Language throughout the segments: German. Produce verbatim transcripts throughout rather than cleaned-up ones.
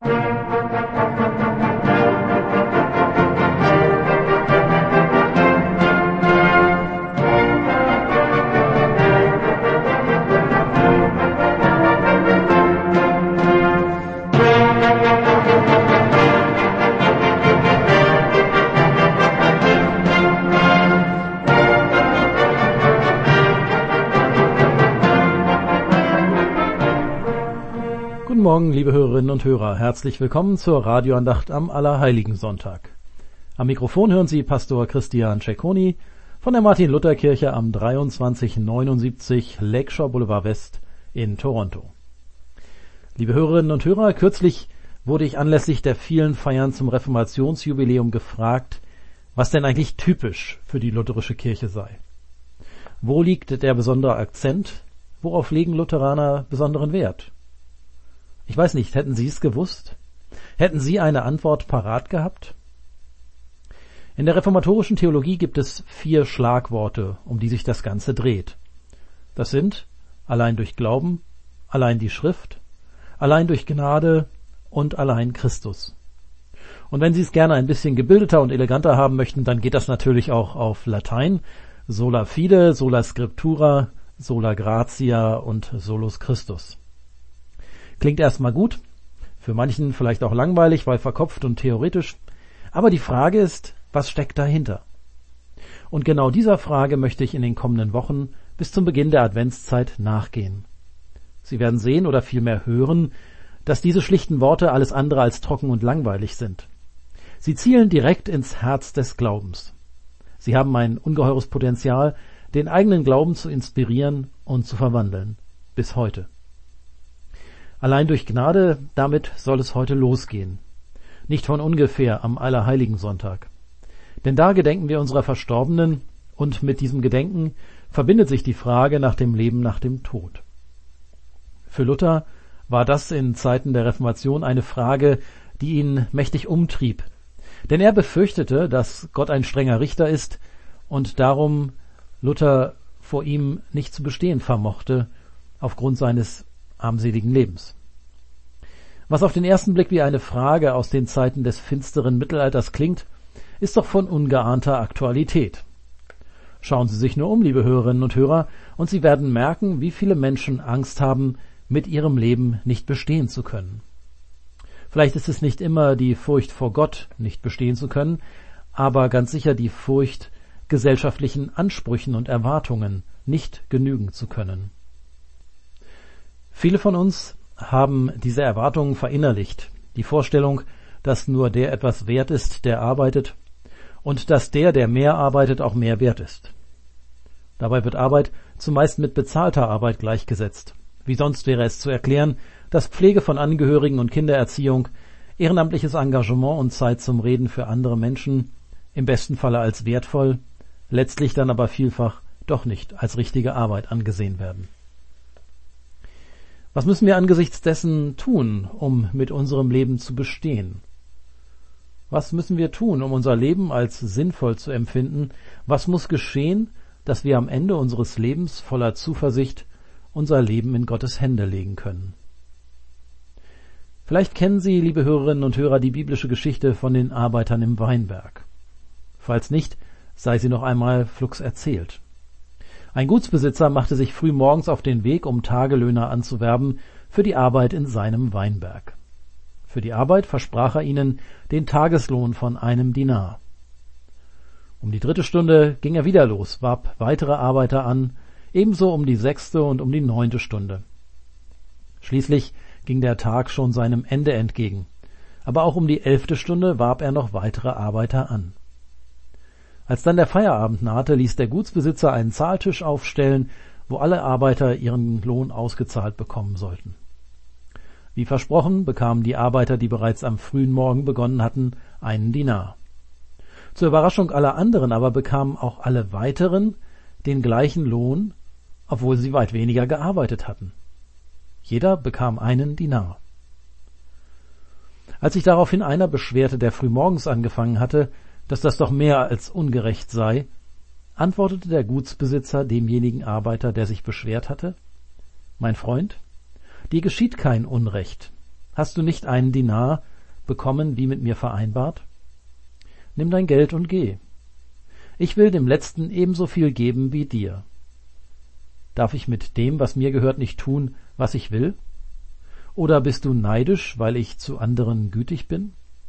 Guten Morgen, liebe Hörerinnen und Hörer. Herzlich willkommen zur Radioandacht am Allerheiligen-Sonntag. Am Mikrofon hören Sie Pastor Christian Cecconi von der Martin-Luther-Kirche am dreiundzwanzig neunundsiebzig Lakeshore Boulevard West in Toronto. Liebe Hörerinnen und Hörer, kürzlich wurde ich anlässlich der vielen Feiern zum Reformationsjubiläum gefragt, was denn eigentlich typisch für die lutherische Kirche sei. Wo liegt der besondere Akzent? Worauf legen Lutheraner besonderen Wert? Ich weiß nicht, hätten Sie es gewusst? Hätten Sie eine Antwort parat gehabt? In der reformatorischen Theologie gibt es vier Schlagworte, um die sich das Ganze dreht. Das sind allein durch Glauben, allein die Schrift, allein durch Gnade und allein Christus. Und wenn Sie es gerne ein bisschen gebildeter und eleganter haben möchten, dann geht das natürlich auch auf Latein. Sola fide, sola scriptura, sola gratia und solus Christus. Klingt erstmal gut, für manchen vielleicht auch langweilig, weil verkopft und theoretisch. Aber die Frage ist, was steckt dahinter? Und genau dieser Frage möchte ich in den kommenden Wochen bis zum Beginn der Adventszeit nachgehen. Sie werden sehen oder vielmehr hören, dass diese schlichten Worte alles andere als trocken und langweilig sind. Sie zielen direkt ins Herz des Glaubens. Sie haben ein ungeheures Potenzial, den eigenen Glauben zu inspirieren und zu verwandeln. Bis heute. Allein durch Gnade, damit soll es heute losgehen. Nicht von ungefähr am Allerheiligen-Sonntag. Denn da gedenken wir unserer Verstorbenen und mit diesem Gedenken verbindet sich die Frage nach dem Leben nach dem Tod. Für Luther war das in Zeiten der Reformation eine Frage, die ihn mächtig umtrieb. Denn er befürchtete, dass Gott ein strenger Richter ist und darum Luther vor ihm nicht zu bestehen vermochte, aufgrund seines armseligen Lebens. Was auf den ersten Blick wie eine Frage aus den Zeiten des finsteren Mittelalters klingt, ist doch von ungeahnter Aktualität. Schauen Sie sich nur um, liebe Hörerinnen und Hörer, und Sie werden merken, wie viele Menschen Angst haben, mit ihrem Leben nicht bestehen zu können. Vielleicht ist es nicht immer die Furcht vor Gott, nicht bestehen zu können, aber ganz sicher die Furcht, gesellschaftlichen Ansprüchen und Erwartungen nicht genügen zu können. Viele von uns haben diese Erwartungen verinnerlicht. Die Vorstellung, dass nur der etwas wert ist, der arbeitet, und dass der, der mehr arbeitet, auch mehr wert ist. Dabei wird Arbeit zumeist mit bezahlter Arbeit gleichgesetzt. Wie sonst wäre es zu erklären, dass Pflege von Angehörigen und Kindererziehung, ehrenamtliches Engagement und Zeit zum Reden für andere Menschen im besten Falle als wertvoll, letztlich dann aber vielfach doch nicht als richtige Arbeit angesehen werden. Was müssen wir angesichts dessen tun, um mit unserem Leben zu bestehen? Was müssen wir tun, um unser Leben als sinnvoll zu empfinden? Was muss geschehen, dass wir am Ende unseres Lebens voller Zuversicht unser Leben in Gottes Hände legen können? Vielleicht kennen Sie, liebe Hörerinnen und Hörer, die biblische Geschichte von den Arbeitern im Weinberg. Falls nicht, sei sie noch einmal flugs erzählt. Ein Gutsbesitzer machte sich früh morgens auf den Weg, um Tagelöhner anzuwerben für die Arbeit in seinem Weinberg. Für die Arbeit versprach er ihnen den Tageslohn von einem Dinar. Um die dritte Stunde ging er wieder los, warb weitere Arbeiter an, ebenso um die sechste und um die neunte Stunde. Schließlich ging der Tag schon seinem Ende entgegen, aber auch um die elfte Stunde warb er noch weitere Arbeiter an. Als dann der Feierabend nahte, ließ der Gutsbesitzer einen Zahltisch aufstellen, wo alle Arbeiter ihren Lohn ausgezahlt bekommen sollten. Wie versprochen, bekamen die Arbeiter, die bereits am frühen Morgen begonnen hatten, einen Dinar. Zur Überraschung aller anderen aber bekamen auch alle weiteren den gleichen Lohn, obwohl sie weit weniger gearbeitet hatten. Jeder bekam einen Dinar. Als sich daraufhin einer beschwerte, der frühmorgens angefangen hatte, dass das doch mehr als ungerecht sei, antwortete der Gutsbesitzer demjenigen Arbeiter, der sich beschwert hatte: Mein Freund, dir geschieht kein Unrecht. Hast du nicht einen Dinar bekommen, wie mit mir vereinbart? Nimm dein Geld und geh. Ich will dem Letzten ebenso viel geben wie dir. Darf ich mit dem, was mir gehört, nicht tun, was ich will? Oder bist du neidisch, weil ich zu anderen gütig bin?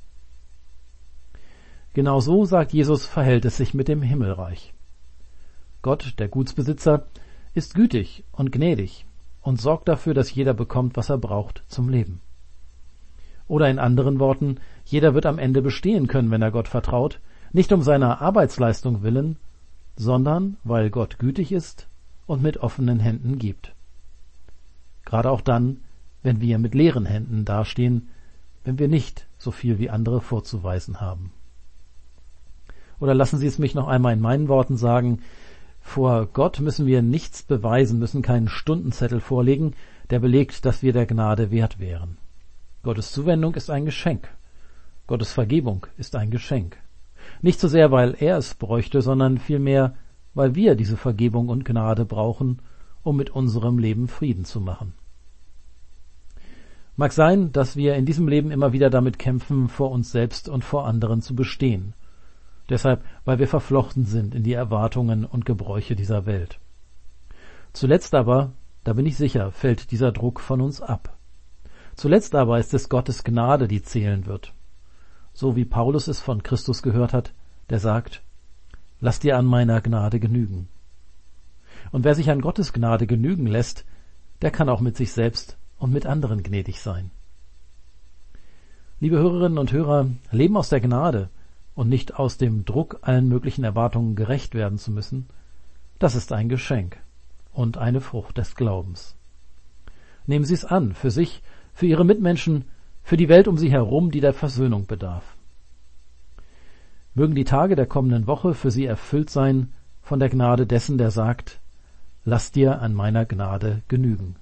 Genau so, sagt Jesus, verhält es sich mit dem Himmelreich. Gott, der Gutsbesitzer, ist gütig und gnädig und sorgt dafür, dass jeder bekommt, was er braucht zum Leben. Oder in anderen Worten, jeder wird am Ende bestehen können, wenn er Gott vertraut, nicht um seiner Arbeitsleistung willen, sondern weil Gott gütig ist und mit offenen Händen gibt. Gerade auch dann, wenn wir mit leeren Händen dastehen, wenn wir nicht so viel wie andere vorzuweisen haben. Oder lassen Sie es mich noch einmal in meinen Worten sagen, vor Gott müssen wir nichts beweisen, müssen keinen Stundenzettel vorlegen, der belegt, dass wir der Gnade wert wären. Gottes Zuwendung ist ein Geschenk. Gottes Vergebung ist ein Geschenk. Nicht so sehr, weil er es bräuchte, sondern vielmehr, weil wir diese Vergebung und Gnade brauchen, um mit unserem Leben Frieden zu machen. Mag sein, dass wir in diesem Leben immer wieder damit kämpfen, vor uns selbst und vor anderen zu bestehen. Deshalb, weil wir verflochten sind in die Erwartungen und Gebräuche dieser Welt. Zuletzt aber, da bin ich sicher, fällt dieser Druck von uns ab. Zuletzt aber ist es Gottes Gnade, die zählen wird. So wie Paulus es von Christus gehört hat, der sagt, lass dir an meiner Gnade genügen. Und wer sich an Gottes Gnade genügen lässt, der kann auch mit sich selbst und mit anderen gnädig sein. Liebe Hörerinnen und Hörer, Leben aus der Gnade und nicht aus dem Druck, allen möglichen Erwartungen gerecht werden zu müssen, das ist ein Geschenk und eine Frucht des Glaubens. Nehmen Sie es an, für sich, für Ihre Mitmenschen, für die Welt um Sie herum, die der Versöhnung bedarf. Mögen die Tage der kommenden Woche für Sie erfüllt sein von der Gnade dessen, der sagt, lass dir an meiner Gnade genügen.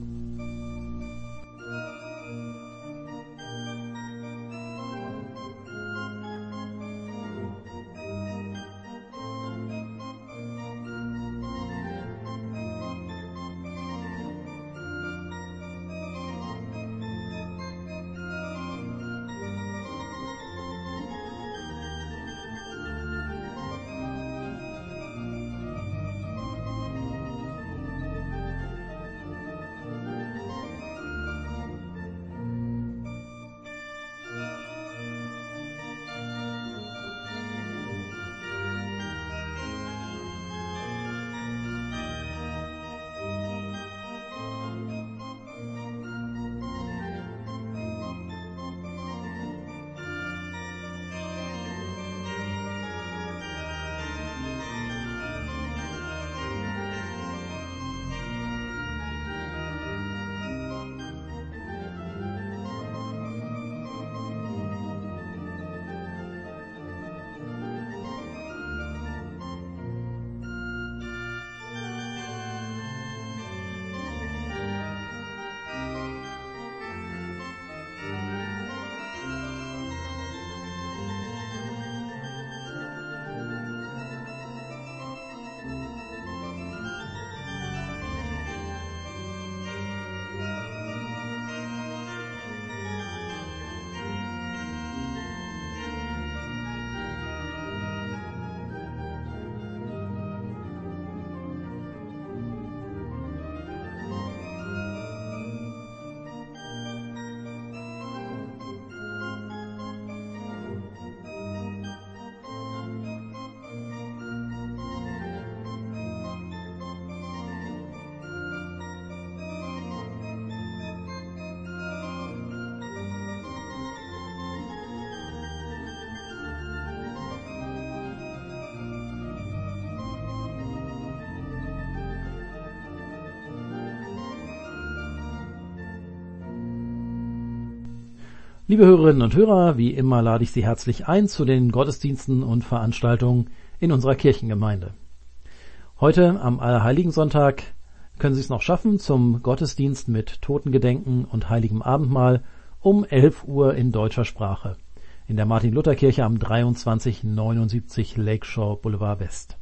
Liebe Hörerinnen und Hörer, wie immer lade ich Sie herzlich ein zu den Gottesdiensten und Veranstaltungen in unserer Kirchengemeinde. Heute am Allerheiligen-Sonntag können Sie es noch schaffen zum Gottesdienst mit Totengedenken und Heiligem Abendmahl um elf Uhr in deutscher Sprache in der Martin-Luther-Kirche am dreiundzwanzig neunundsiebzig Lakeshore Boulevard West.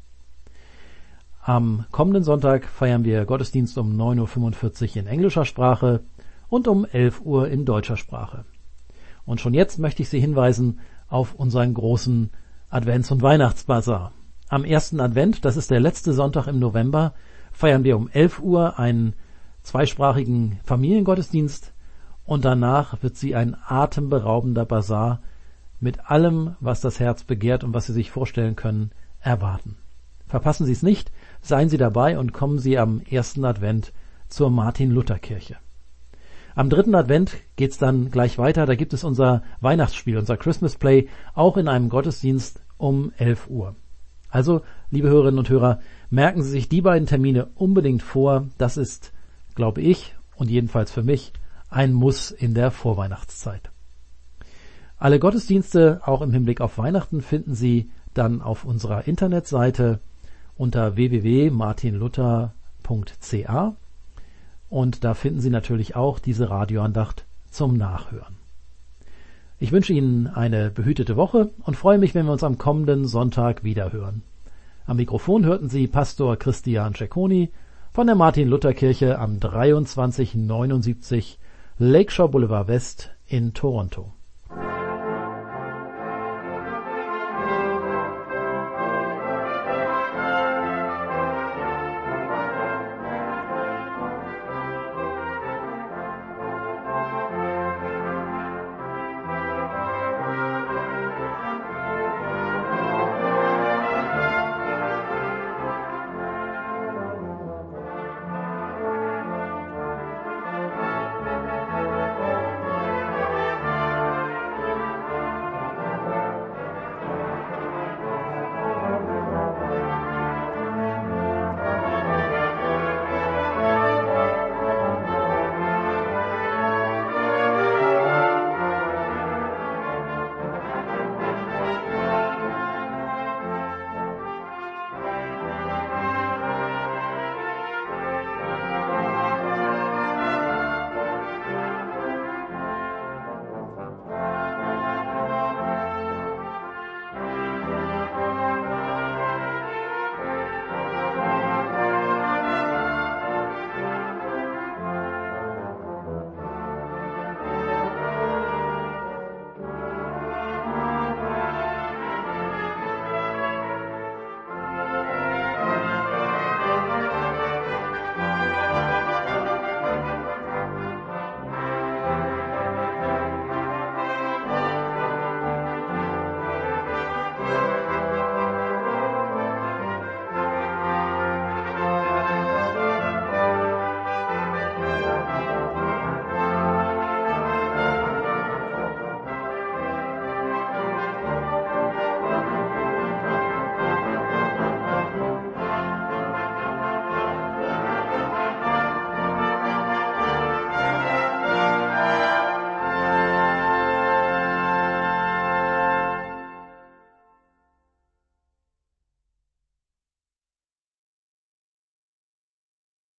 Am kommenden Sonntag feiern wir Gottesdienst um neun Uhr fünfundvierzig in englischer Sprache und um elf Uhr in deutscher Sprache. Und schon jetzt möchte ich Sie hinweisen auf unseren großen Advents- und Weihnachtsbasar. Am ersten Advent, das ist der letzte Sonntag im November, feiern wir um elf Uhr einen zweisprachigen Familiengottesdienst und danach wird sie ein atemberaubender Basar mit allem, was das Herz begehrt und was Sie sich vorstellen können, erwarten. Verpassen Sie es nicht, seien Sie dabei und kommen Sie am ersten Advent zur Martin-Luther-Kirche. Am dritten Advent geht's dann gleich weiter, da gibt es unser Weihnachtsspiel, unser Christmas Play, auch in einem Gottesdienst um elf Uhr. Also, liebe Hörerinnen und Hörer, merken Sie sich die beiden Termine unbedingt vor. Das ist, glaube ich, und jedenfalls für mich, ein Muss in der Vorweihnachtszeit. Alle Gottesdienste, auch im Hinblick auf Weihnachten, finden Sie dann auf unserer Internetseite unter w w w punkt martin luther punkt c a und da finden Sie natürlich auch diese Radioandacht zum Nachhören. Ich wünsche Ihnen eine behütete Woche und freue mich, wenn wir uns am kommenden Sonntag wiederhören. Am Mikrofon hörten Sie Pastor Christian Cecconi von der Martin-Luther-Kirche am dreiundzwanzig neunundsiebzig Lakeshore Boulevard West in Toronto.